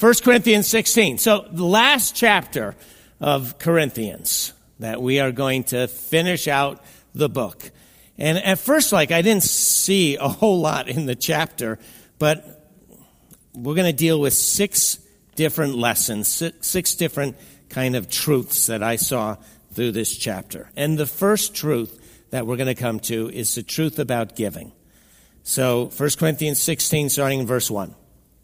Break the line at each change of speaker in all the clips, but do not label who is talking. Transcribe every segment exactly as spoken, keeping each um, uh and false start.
First Corinthians sixteen. So the last chapter of Corinthians that we are going to finish out the book. And at first, like, I didn't see a whole lot in the chapter, but we're going to deal with six different lessons, six, six different kind of truths that I saw through this chapter. And the first truth that we're going to come to is the truth about giving. So First Corinthians sixteen, starting in verse one.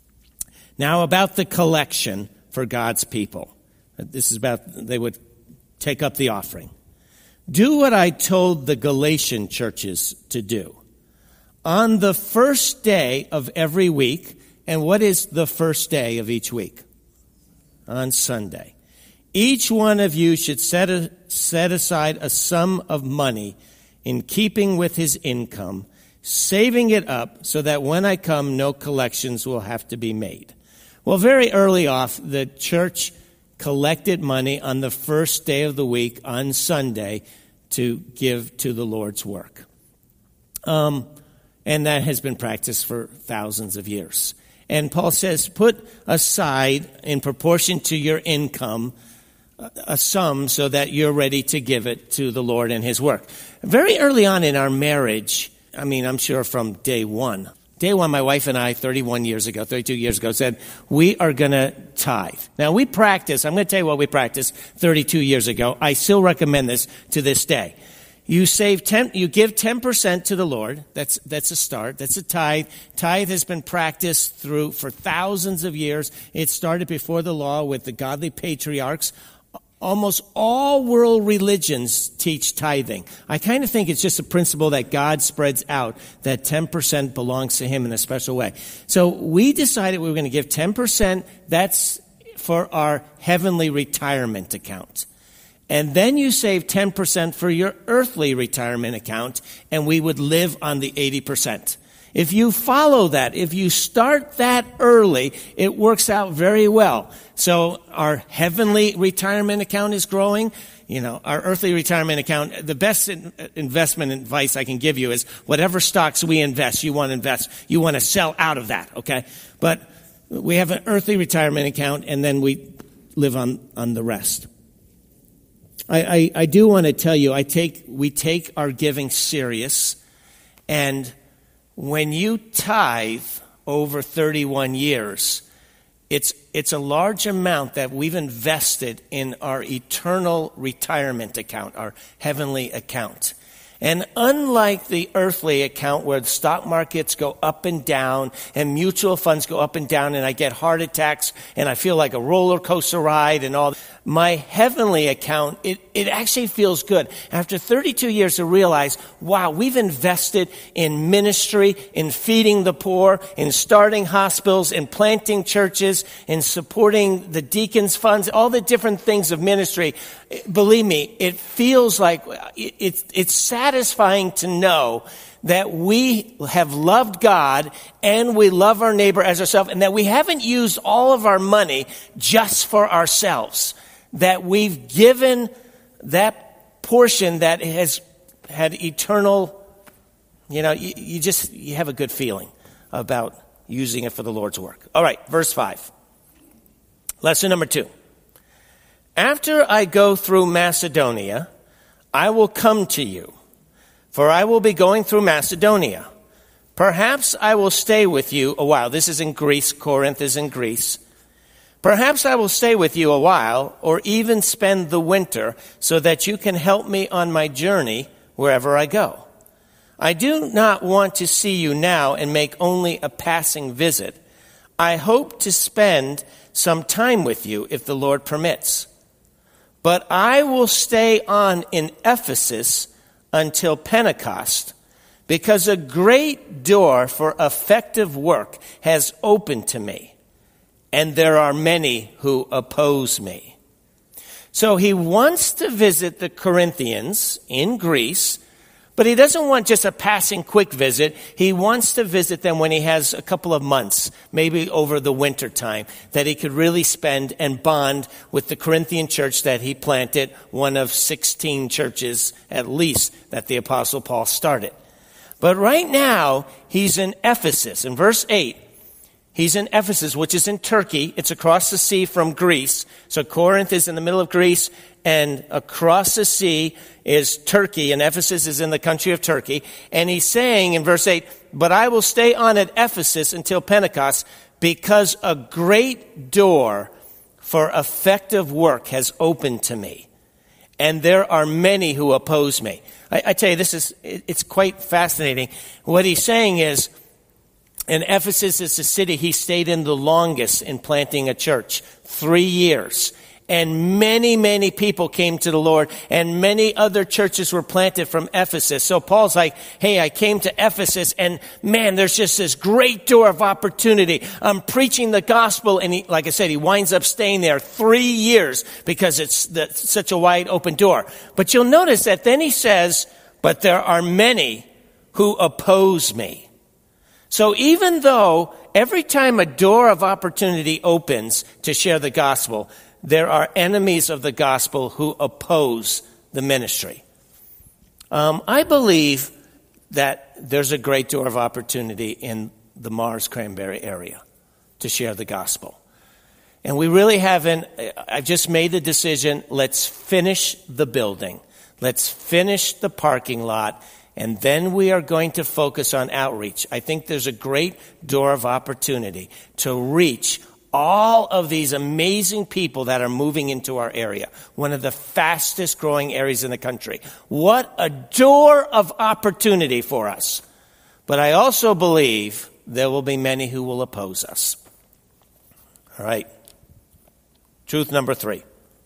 Now about the collection for God's people. This is about, they would take up the offering. Do what I told the Galatian churches to do. On the first day of every week, and what is the first day of each week? On Sunday. Each one of you should set, a, set aside a sum of money in keeping with his income, saving it up so that when I come, no collections will have to be made. Well, very early off, the church collected money on the first day of the week on Sunday to give to the Lord's work. Um, and that has been practiced for thousands of years. And Paul says, put aside in proportion to your income a sum so that you're ready to give it to the Lord and his work. Very early on in our marriage, I mean, I'm sure from day one, Day one, my wife and I, thirty-one years ago, thirty-two years ago, said, we are going to tithe. Now, we practice. I'm going to tell you what we practiced thirty-two years ago. I still recommend this to this day. You save ten, you give ten percent to the Lord. That's, that's a start. That's a tithe. Tithe has been practiced through for thousands of years. It started before the law with the godly patriarchs. Almost all world religions teach tithing. I kind of think it's just a principle that God spreads out, that ten percent belongs to him in a special way. So we decided we were going to give ten percent. That's for our heavenly retirement account. And then you save ten percent for your earthly retirement account, and we would live on the eighty percent. If you follow that, if you start that early, it works out very well. So our heavenly retirement account is growing. You know, our earthly retirement account, the best in, investment advice I can give you is whatever stocks we invest, you want to invest, you want to sell out of that, okay? But we have an earthly retirement account, and then we live on, on the rest. I, I, I do want to tell you, I take we take our giving serious, and when you tithe over thirty-one years, it's it's a large amount that we've invested in our eternal retirement account, our heavenly account. And unlike the earthly account where the stock markets go up and down and mutual funds go up and down and I get heart attacks and I feel like a roller coaster ride and all, my heavenly account, it, it actually feels good. After thirty-two years to realize, wow, we've invested in ministry, in feeding the poor, in starting hospitals, in planting churches, in supporting the deacons' funds, all the different things of ministry. Believe me, it feels like it, it, it's satisfying to know that we have loved God and we love our neighbor as ourselves, and that we haven't used all of our money just for ourselves. That we've given that portion that has had eternal, you know, you, you just, you have a good feeling about using it for the Lord's work. All right, verse five. Lesson number two. After I go through Macedonia, I will come to you, for I will be going through Macedonia. Perhaps I will stay with you a while. This is in Greece. Corinth is in Greece. Perhaps I will stay with you a while, or even spend the winter, so that you can help me on my journey wherever I go. I do not want to see you now and make only a passing visit. I hope to spend some time with you if the Lord permits. But I will stay on in Ephesus until Pentecost, because a great door for effective work has opened to me, and there are many who oppose me. So he wants to visit the Corinthians in Greece, but he doesn't want just a passing quick visit. He wants to visit them when he has a couple of months, maybe over the winter time, that he could really spend and bond with the Corinthian church that he planted, one of sixteen churches at least that the Apostle Paul started. But right now, he's in Ephesus. In verse eight, He's in Ephesus, which is in Turkey. It's across the sea from Greece. So Corinth is in the middle of Greece, and across the sea is Turkey, and Ephesus is in the country of Turkey. And he's saying in verse eight, but I will stay on at Ephesus until Pentecost, because a great door for effective work has opened to me, and there are many who oppose me. I, I tell you, this is, it's quite fascinating. What he's saying is, and Ephesus is the city he stayed in the longest in planting a church, three years. And many, many people came to the Lord, and many other churches were planted from Ephesus. So Paul's like, hey, I came to Ephesus, and man, there's just this great door of opportunity. I'm preaching the gospel, and he, like I said, he winds up staying there three years because it's the, such a wide open door. But you'll notice that then he says, but there are many who oppose me. So even though every time a door of opportunity opens to share the gospel, there are enemies of the gospel who oppose the ministry. Um, I believe that there's a great door of opportunity in the Mars Cranberry area to share the gospel. And we really haven't, I've just made the decision, let's finish the building. Let's finish the parking lot. And then we are going to focus on outreach. I think there's a great door of opportunity to reach all of these amazing people that are moving into our area, one of the fastest growing areas in the country. What a door of opportunity for us. But I also believe there will be many who will oppose us. All right. Truth number three.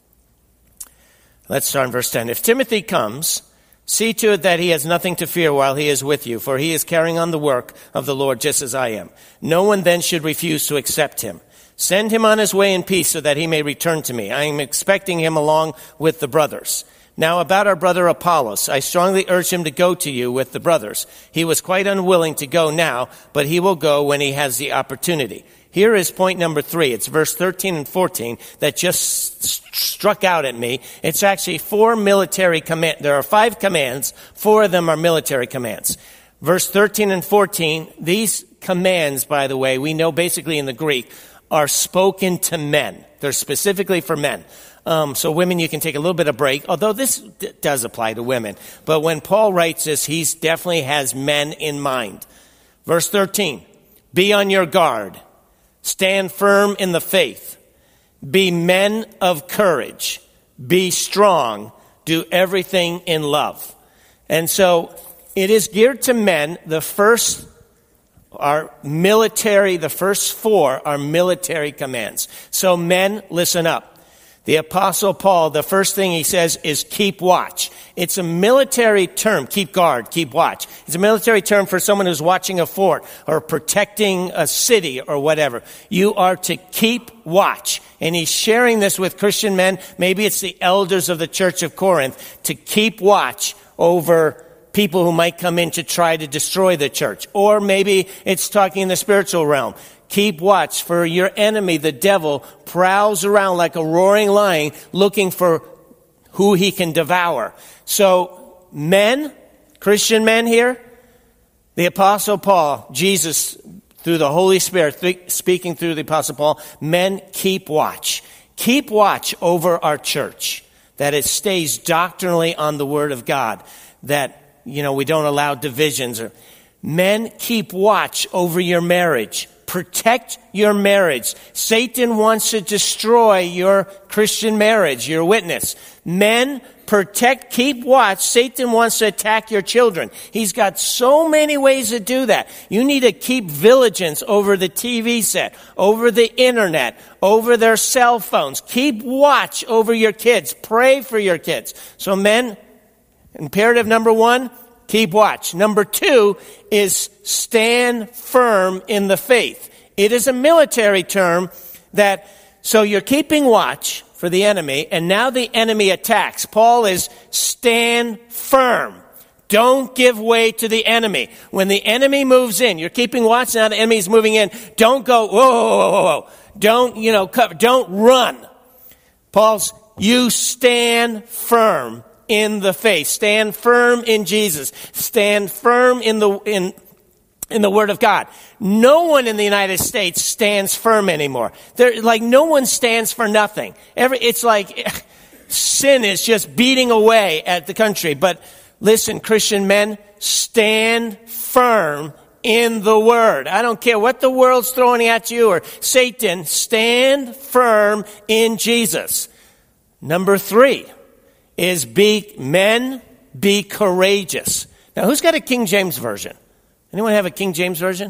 Let's start in verse ten. If Timothy comes, see to it that he has nothing to fear while he is with you, for he is carrying on the work of the Lord just as I am. No one then should refuse to accept him. Send him on his way in peace so that he may return to me. I am expecting him along with the brothers. Now about our brother Apollos, I strongly urge him to go to you with the brothers. He was quite unwilling to go now, but he will go when he has the opportunity. Here is point number three. It's verse thirteen and fourteen that just st- struck out at me. It's actually four military commands. There are five commands. Four of them are military commands. Verse thirteen and fourteen, these commands, by the way, we know basically in the Greek, are spoken to men. They're specifically for men. Um, so women, you can take a little bit of break, although this d- does apply to women. But when Paul writes this, he definitely has men in mind. Verse thirteen, be on your guard. Stand firm in the faith. Be men of courage. Be strong. Do everything in love. And so it is geared to men. The first are military, the first four are military commands. So men, listen up. The Apostle Paul, the first thing he says is keep watch. It's a military term, keep guard, keep watch. It's a military term for someone who's watching a fort or protecting a city or whatever. You are to keep watch. And he's sharing this with Christian men. Maybe it's the elders of the church of Corinth to keep watch over people who might come in to try to destroy the church. Or maybe it's talking in the spiritual realm. Keep watch, for your enemy, the devil, prowls around like a roaring lion looking for who he can devour. So men, Christian men here, the Apostle Paul, Jesus, through the Holy Spirit, th- speaking through the Apostle Paul, men, keep watch. Keep watch over our church, that it stays doctrinally on the Word of God, that, you know, we don't allow divisions. Or men, keep watch over your marriage. Protect your marriage. Satan wants to destroy your Christian marriage, your witness. Men, protect, keep watch. Satan wants to attack your children. He's got so many ways to do that. You need to keep vigilance over the T V set, over the internet, over their cell phones. Keep watch over your kids. Pray for your kids. So men, imperative number one, keep watch. Number two is stand firm in the faith. It is a military term that, so you're keeping watch for the enemy, and now the enemy attacks. Paul is stand firm. Don't give way to the enemy. When the enemy moves in, you're keeping watch, now the enemy's moving in. Don't go, whoa, whoa, whoa, whoa, whoa. Don't, you know, cover, don't run. Paul's, you stand firm in the faith. Stand firm in Jesus. Stand firm in the in in the Word of God. No one in the United States stands firm anymore. There, like, no one stands for nothing. Every, it's like sin is just beating away at the country. But listen, Christian men, stand firm in the Word. I don't care what the world's throwing at you or Satan. Stand firm in Jesus. Number three is be men, be courageous. Now, who's got a King James Version? Anyone have a King James Version?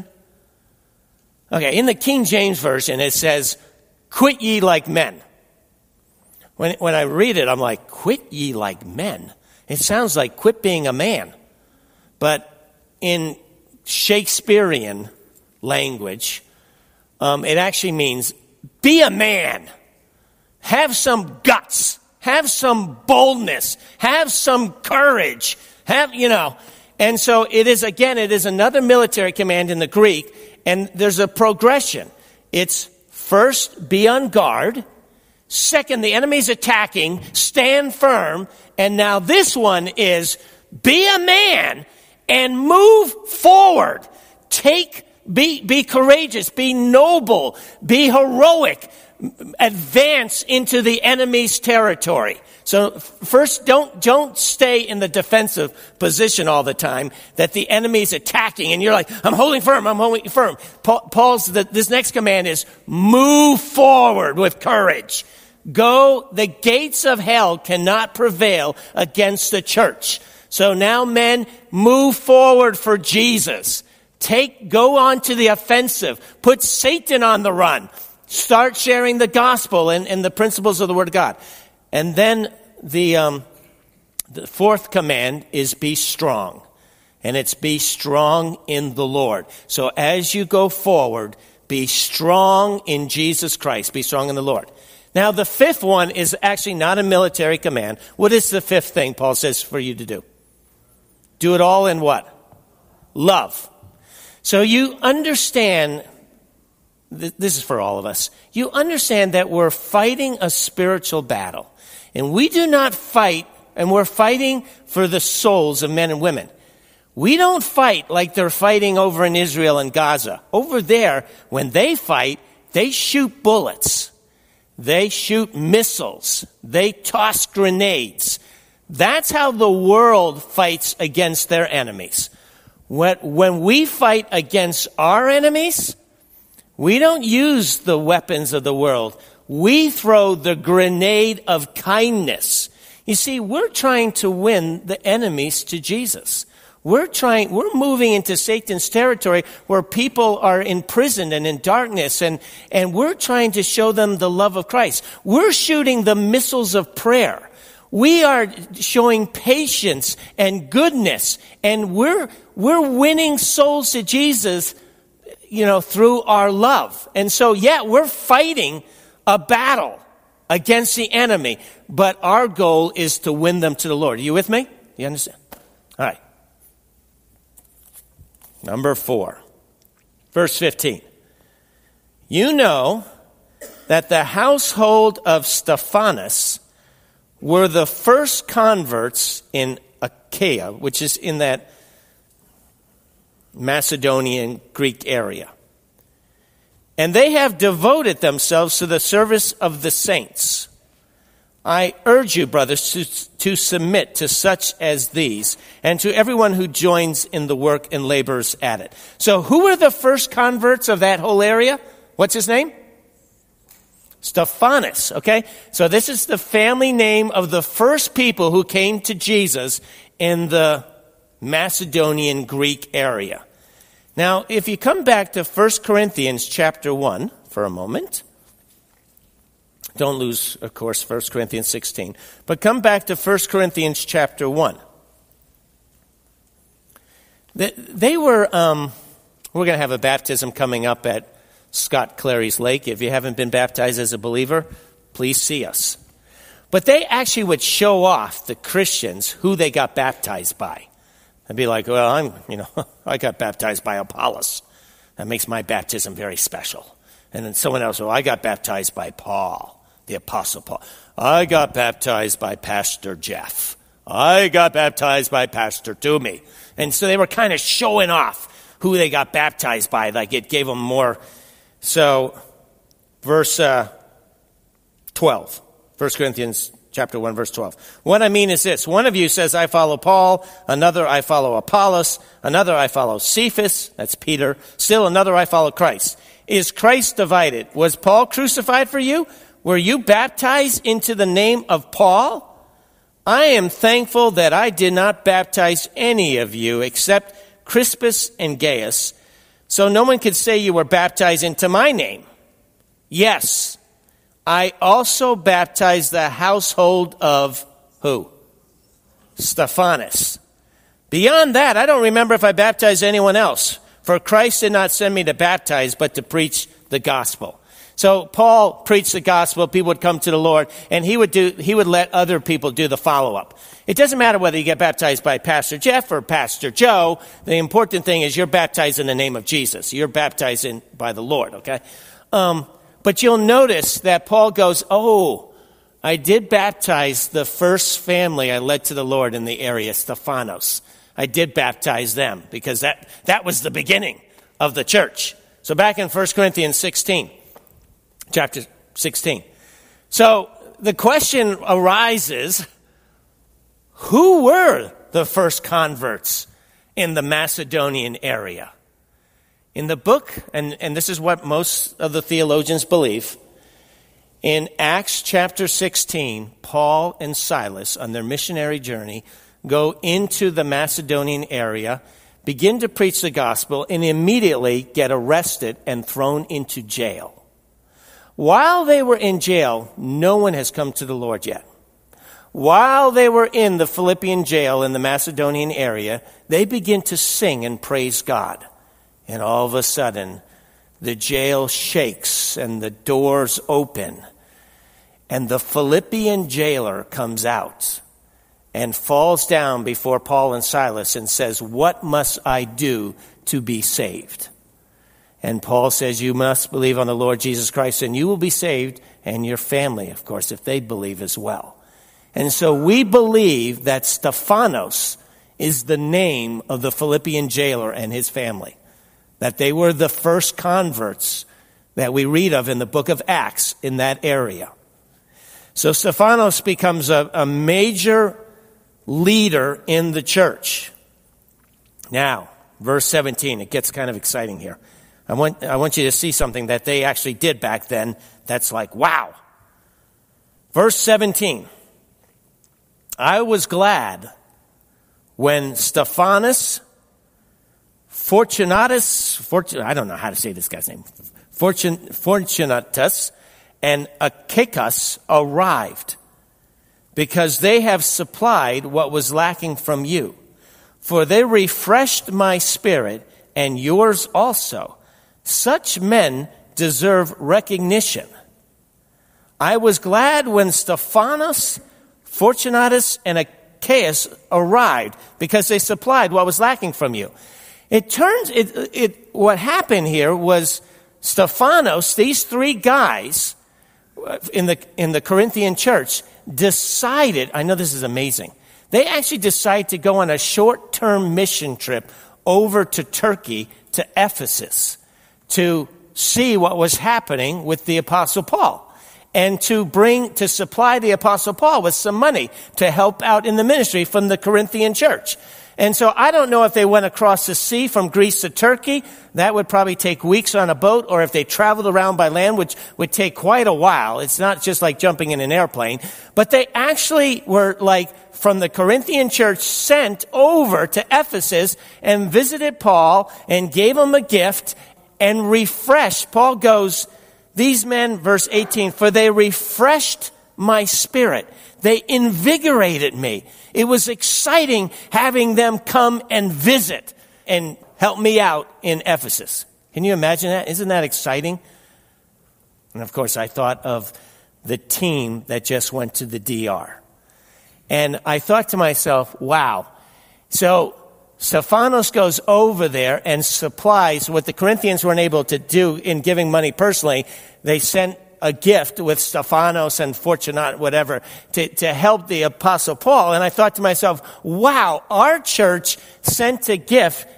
Okay, in the King James Version, it says, quit ye like men. When, when I read it, I'm like, quit ye like men? It sounds like quit being a man. But in Shakespearean language, um, it actually means be a man. Have some guts. Have some boldness. Have some courage. Have, you know... And so it is, again, it is another military command in the Greek, and there's a progression. It's first, be on guard. Second, the enemy's attacking, stand firm. And now this one is, be a man and move forward. Take, be, be courageous, be noble, be heroic. Advance into the enemy's territory. So first, don't, don't stay in the defensive position all the time that the enemy's attacking and you're like, I'm holding firm, I'm holding firm. Paul, Paul's, the, this next command is move forward with courage. Go, the gates of hell cannot prevail against the church. So now men, move forward for Jesus. Take, go on to the offensive. Put Satan on the run. Start sharing the gospel and, and the principles of the Word of God. And then the, um, the fourth command is be strong. And it's be strong in the Lord. So as you go forward, be strong in Jesus Christ. Be strong in the Lord. Now the fifth one is actually not a military command. What is the fifth thing Paul says for you to do? Do it all in what? Love. So you understand... This is for all of us. You understand that we're fighting a spiritual battle. And we do not fight, and we're fighting for the souls of men and women. We don't fight like they're fighting over in Israel and Gaza. Over there, when they fight, they shoot bullets. They shoot missiles. They toss grenades. That's how the world fights against their enemies. When we fight against our enemies, we don't use the weapons of the world. We throw the grenade of kindness. You see, we're trying to win the enemies to Jesus. We're trying, we're moving into Satan's territory where people are imprisoned and in darkness, and, and we're trying to show them the love of Christ. We're shooting the missiles of prayer. We are showing patience and goodness, and we're, we're winning souls to Jesus, you know, through our love. And so, yeah, we're fighting a battle against the enemy, but our goal is to win them to the Lord. Are you with me? You understand? All right. Number four, verse fifteen. You know that the household of Stephanas were the first converts in Achaia, which is in that Macedonian Greek area. And they have devoted themselves to the service of the saints. I urge you, brothers, to, to submit to such as these and to everyone who joins in the work and labors at it. So who were the first converts of that whole area? What's his name? Stephanas, okay? So this is the family name of the first people who came to Jesus in the Macedonian Greek area. Now, if you come back to First Corinthians chapter one for a moment, don't lose, of course, First Corinthians sixteen, but come back to First Corinthians chapter one. They, they were, um, we're going to have a baptism coming up at Scott Clary's Lake. If you haven't been baptized as a believer, please see us. But they actually would show off the Christians who they got baptized by. I'd be like, well, I'm, you know, I got baptized by Apollos. That makes my baptism very special. And then someone else, well, I got baptized by Paul, the Apostle Paul. I got baptized by Pastor Jeff. I got baptized by Pastor Toomey. And so they were kind of showing off who they got baptized by. Like it gave them more. So, verse uh, twelve, First Corinthians chapter one, verse twelve. What I mean is this. One of you says, I follow Paul. Another, I follow Apollos. Another, I follow Cephas. That's Peter. Still another, I follow Christ. Is Christ divided? Was Paul crucified for you? Were you baptized into the name of Paul? I am thankful that I did not baptize any of you except Crispus and Gaius, so no one could say you were baptized into my name. Yes, I also baptized the household of who? Stephanas. Beyond that, I don't remember if I baptized anyone else. For Christ did not send me to baptize, but to preach the gospel. So Paul preached the gospel, people would come to the Lord, and he would do, he would let other people do the follow-up. It doesn't matter whether you get baptized by Pastor Jeff or Pastor Joe. The important thing is you're baptized in the name of Jesus. You're baptized in, by the Lord, okay? Um, but you'll notice that Paul goes, oh, I did baptize the first family I led to the Lord in the area, Stephanos. I did baptize them because that, that was the beginning of the church. So back in First Corinthians sixteen, chapter sixteen. So the question arises, who were the first converts in the Macedonian area? In the book, and, and this is what most of the theologians believe, in Acts chapter sixteen, Paul and Silas on their missionary journey go into the Macedonian area, begin to preach the gospel, and immediately get arrested and thrown into jail. While they were in jail, no one has come to the Lord yet. While they were in the Philippian jail in the Macedonian area, they begin to sing and praise God. And all of a sudden, the jail shakes and the doors open. And the Philippian jailer comes out and falls down before Paul and Silas and says, what must I do to be saved? And Paul says, you must believe on the Lord Jesus Christ and you will be saved, and your family, of course, if they believe as well. And so we believe that Stephanos is the name of the Philippian jailer and his family, that they were the first converts that we read of in the book of Acts in that area. So Stephanos becomes a, a major leader in the church. Now, verse seventeen, it gets kind of exciting here. I want, I want you to see something that they actually did back then that's like, wow. Verse seventeen, I was glad when Stephanas, Fortunatus, Fortun- I don't know how to say this guy's name, Fortun- Fortunatus and Achaicus arrived, because they have supplied what was lacking from you. For they refreshed my spirit and yours also. Such men deserve recognition. I was glad when Stephanos, Fortunatus, and Achaicus arrived, because they supplied what was lacking from you. It turns, it, it, what happened here was Stephanos, these three guys in the, in the Corinthian church, decided, I know this is amazing, they actually decided to go on a short-term mission trip over to Turkey, to Ephesus, to see what was happening with the Apostle Paul, and to bring, to supply the Apostle Paul with some money to help out in the ministry from the Corinthian church. And so I don't know if they went across the sea from Greece to Turkey. That would probably take weeks on a boat, or if they traveled around by land, which would take quite a while. It's not just like jumping in an airplane. But they actually were like from the Corinthian church sent over to Ephesus and visited Paul and gave him a gift and refreshed. Paul goes, these men, verse eighteen, for they refreshed my spirit. They invigorated me. It was exciting having them come and visit and help me out in Ephesus. Can you imagine that? Isn't that exciting? And of course, I thought of the team that just went to the D R. And I thought to myself, wow. So Stephanos goes over there and supplies what the Corinthians weren't able to do in giving money personally. They sent a gift with Stephanos and Fortunat, whatever, to, to help the Apostle Paul. And I thought to myself, wow, our church sent a gift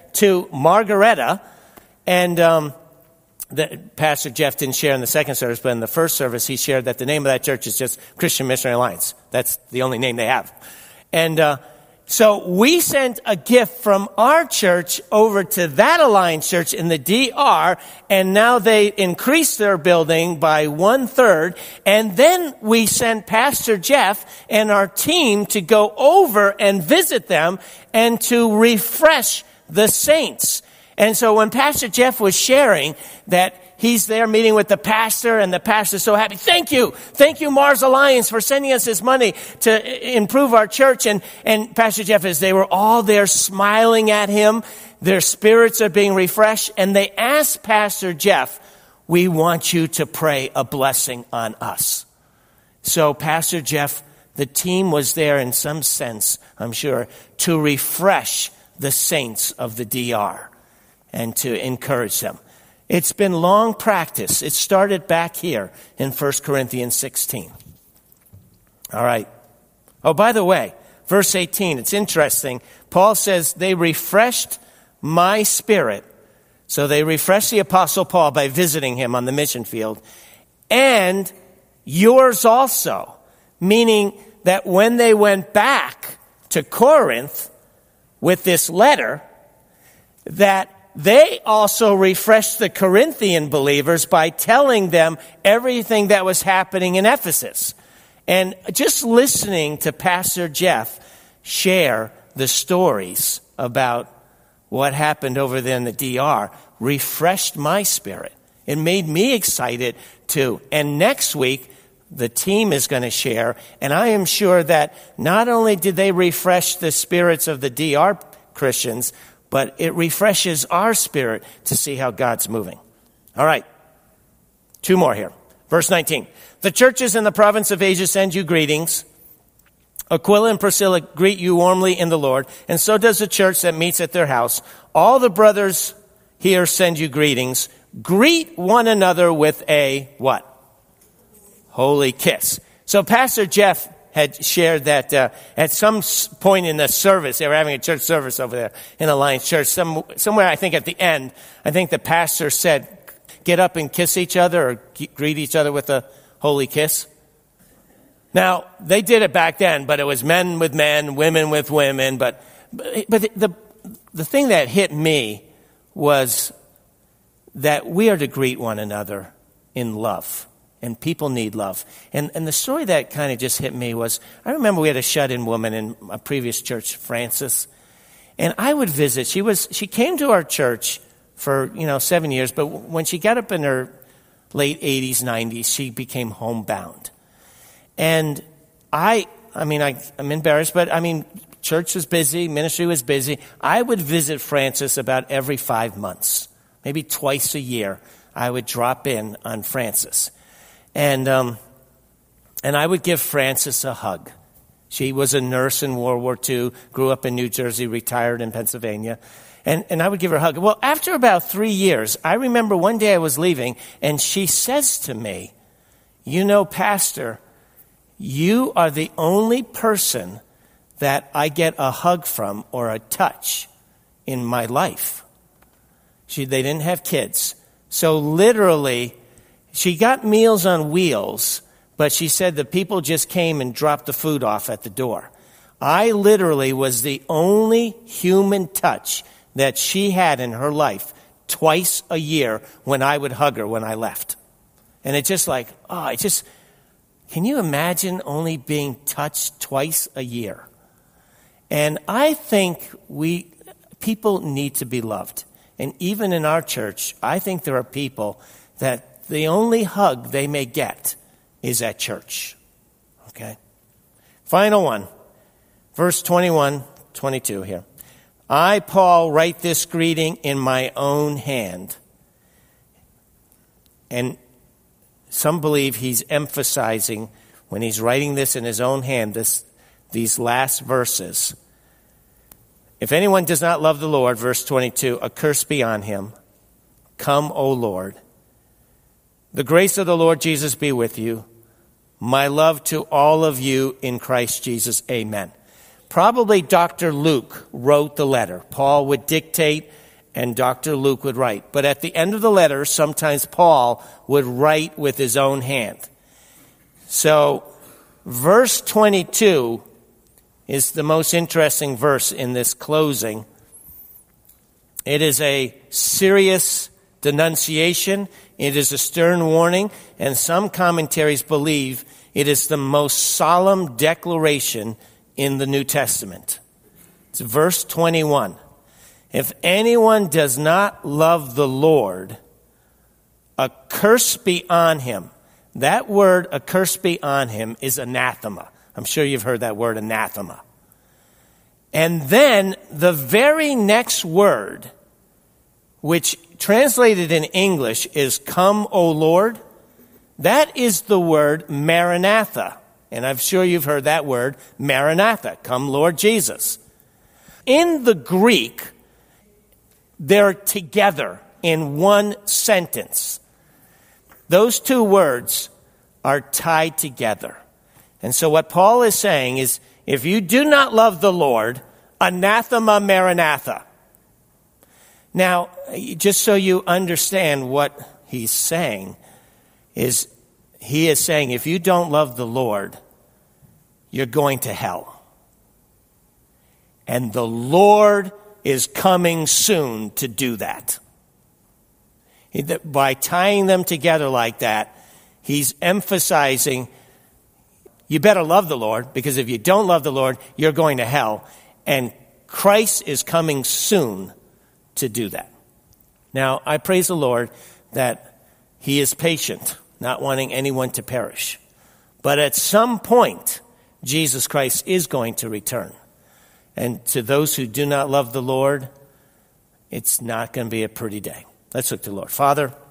to Margaretta. And um, the, Pastor Jeff didn't share in the second service, but in the first service, he shared that the name of that church is just Christian Missionary Alliance. That's the only name they have. And uh, so we sent a gift from our church over to that Alliance church in the D R, and now they increased their building by one third. And then we sent Pastor Jeff and our team to go over and visit them and to refresh the saints. And so when Pastor Jeff was sharing that he's there meeting with the pastor, and the pastor's so happy. Thank you. Thank you, Mars Alliance, for sending us this money to improve our church. And, and Pastor Jeff, as they were all there smiling at him, their spirits are being refreshed. And they asked Pastor Jeff, we want you to pray a blessing on us. So Pastor Jeff, the team was there in some sense, I'm sure, to refresh the saints of the D R and to encourage them. It's been long practice. It started back here in First Corinthians sixteen. All right. Oh, by the way, verse eighteen, it's interesting. Paul says, they refreshed my spirit. So they refreshed the Apostle Paul by visiting him on the mission field. And yours also. Meaning that when they went back to Corinth with this letter, that they also refreshed the Corinthian believers by telling them everything that was happening in Ephesus. And just listening to Pastor Jeff share the stories about what happened over there in the D R refreshed my spirit. It made me excited too. And next week, the team is going to share. And I am sure that not only did they refresh the spirits of the D R Christians, but it refreshes our spirit to see how God's moving. All right. Two more here. Verse nineteen. The churches in the province of Asia send you greetings. Aquila and Priscilla greet you warmly in the Lord, and so does the church that meets at their house. All the brothers here send you greetings. Greet one another with a what? Holy kiss. So Pastor Jeff had shared that uh, at some point in the service, they were having a church service over there in Alliance Church. Some, somewhere, I think at the end, I think the pastor said, get up and kiss each other or greet each other with a holy kiss. Now, they did it back then, but it was men with men, women with women. But, but, but the, the, the thing that hit me was that we are to greet one another in love. And people need love. And and the story that kind of just hit me was, I remember we had a shut-in woman in a previous church, Frances. And I would visit. She was she came to our church for, you know, seven years. But when she got up in her late eighties, nineties, she became homebound. And I, I mean, I, I'm embarrassed, but I mean, church was busy, ministry was busy. I would visit Frances about every five months, maybe twice a year. I would drop in on Frances. And um, and I would give Frances a hug. She was a nurse in World War Two, grew up in New Jersey, retired in Pennsylvania. And, and I would give her a hug. Well, after about three years, I remember one day I was leaving, and she says to me, you know, Pastor, you are the only person that I get a hug from or a touch in my life. She, they didn't have kids. So literally, she got Meals on Wheels, but she said the people just came and dropped the food off at the door. I literally was the only human touch that she had in her life twice a year when I would hug her when I left. And it's just like, oh, it just, can you imagine only being touched twice a year? And I think we, people need to be loved. And even in our church, I think there are people that the only hug they may get is at church. Okay? Final one. Verse twenty-one, twenty-two here. I, Paul, write this greeting in my own hand. And some believe he's emphasizing, when he's writing this in his own hand, this, these last verses. If anyone does not love the Lord, verse twenty-two, a curse be on him. Come, O Lord. The grace of the Lord Jesus be with you. My love to all of you in Christ Jesus. Amen. probably Doctor Luke wrote the letter. Paul would dictate and Doctor Luke would write. But at the end of the letter, sometimes Paul would write with his own hand. So verse twenty-two is the most interesting verse in this closing. It is a serious denunciation. It is a stern warning, and some commentaries believe it is the most solemn declaration in the New Testament. It's verse twenty-one. If anyone does not love the Lord, a curse be on him. That word, a curse be on him, is anathema. I'm sure you've heard that word, anathema. And then the very next word, which translated in English is come, O Lord, that is the word Maranatha. And I'm sure you've heard that word, Maranatha, come Lord Jesus. In the Greek, they're together in one sentence. Those two words are tied together. And so what Paul is saying is, if you do not love the Lord, anathema maranatha. Now, just so you understand what he's saying, is he is saying if you don't love the Lord, you're going to hell. And the Lord is coming soon to do that. By tying them together like that, he's emphasizing you better love the Lord, because if you don't love the Lord, you're going to hell. And Christ is coming soon to do that. Now, I praise the Lord that he is patient, not wanting anyone to perish. But at some point, Jesus Christ is going to return. And to those who do not love the Lord, it's not going to be a pretty day. Let's look to the Lord. Father,